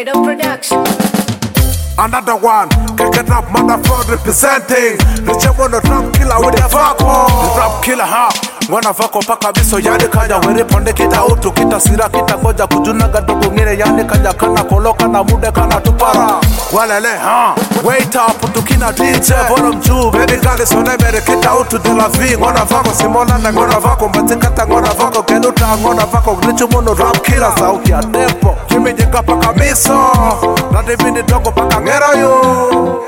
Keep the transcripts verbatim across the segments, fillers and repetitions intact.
Freedom Production. Another one, kick it up, motherfucker representing. The champion of rap killer with the vako. The rap killer, huh? Wana vako paka biso yani kanya were ponde kita utu kita sira kita goja kujuna gadogo ngine yani kanya kana koloka na mude kana tupara. Walele, huh? Wait up, tukina D J, volume two, baby girl is on every kita utu de la vie. Wana vako simona na ngona vako mbatikata ngona vako kenuta ngona vako grichu muno rap killer sauti ya tempo. Kimi jenga paka biso, na divini dogo paka ngera yo.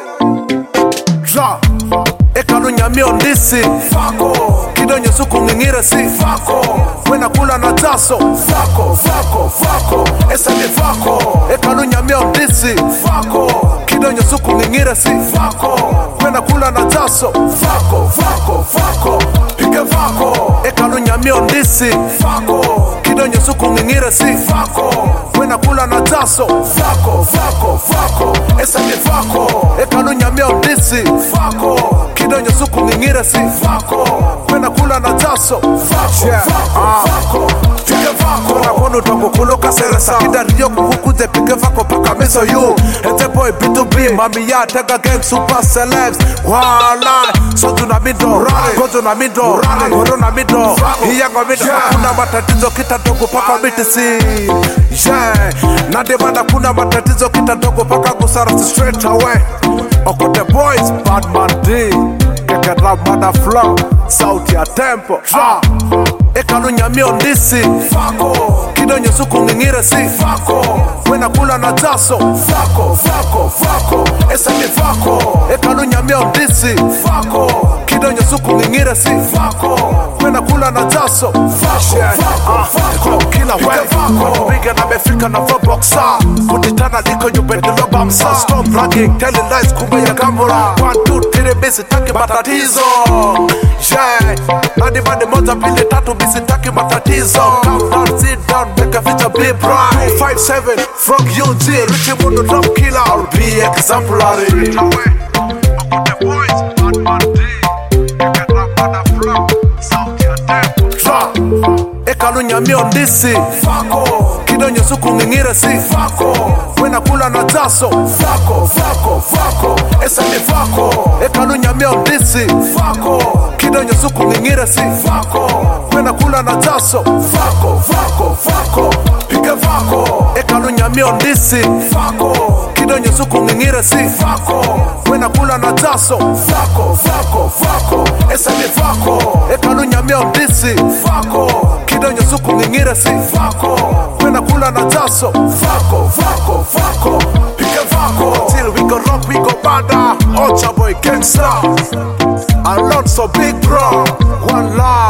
Ja, ekanu nyami ondisi Fako, kidonyo suku ngingire si Fako, wena kula na taso Fako, Fako, Fako, esa ni Fako Ekanu nyami ondisi Fako, kidonyo suku ngingire si Fako, wena kula na taso Fako, Fako, Fako, pike Fako Ekanu nyami ondisi Fako, kidonyo suku ngingire si Fako, wena kula na taso Fako, Fako, Fako, esa ni Fako Ekanu nyami ondisi Fako, kidonyo suku ngingire si Fako, wena kula na taso Fako, yeah. Fako, Fako, pike Fako na kono tongo kulo kaseresa Kida riyo kukukuze pike Fako paka miso you Ete boy B two B, mami ya tega gang super celebs Wala, so tuna mido Go tuna mido, godo na mido Hiya ngo mido, kuna matatizo kita dogo paka mitisi Yeah, nade bada kuna matatizo kita dogo paka kusarasi straight away Oko the boys, bad man D Keke rap mada flow, sauti ya tempo ah. Ekanu nyami ondisi Fako, kidonyo suku ngingire si Fako, wena kula na taso Fako, Fako, Fako, esa ni Fako Ekanu nyami ondisi Fako, kidonyo suku ngingire si Fako, wena kula na taso Fako, Fako, Fako, kila we Fako Bige na mefika na voboxa Kutitana liko nyubedilo bamsa Stop bragging, telling lies kumbe ya gambura One, two, three, busy taki matatizo Yeah, nadi madi moja pili tatu busy taki matatizo Calm down, sit down, make a feature be bright Five, seven, from U G, Richie Mundo drum killer I'll be exemplary Straight away, up the boys, bad man D Keke rap mada flow, sauti ya tempo Drop, ekanu nyami ondisi Fako, kidonyo suku ngingire si Fako, wena kula na taso Fako, Fako, Fako, esa ni Fako Ekanu nyami ondisi Fako, kidonyo suku ngingire si Fako, wena kula na taso Fako, Fako, Fako, pike Fako Ekanu nyami ondisi Fako, kidonyo suku ngingire si Fako, wena kula na taso Fako, Fako, Fako, esa ni Fako Ekanu nyami ondisi Fako, kidonyo suku ngingire si Fako, wena kula na taso Fako, Fako, Fako, pike Fako Till we go rock, we go bada Ocha boy gangsta A lot so big bro One life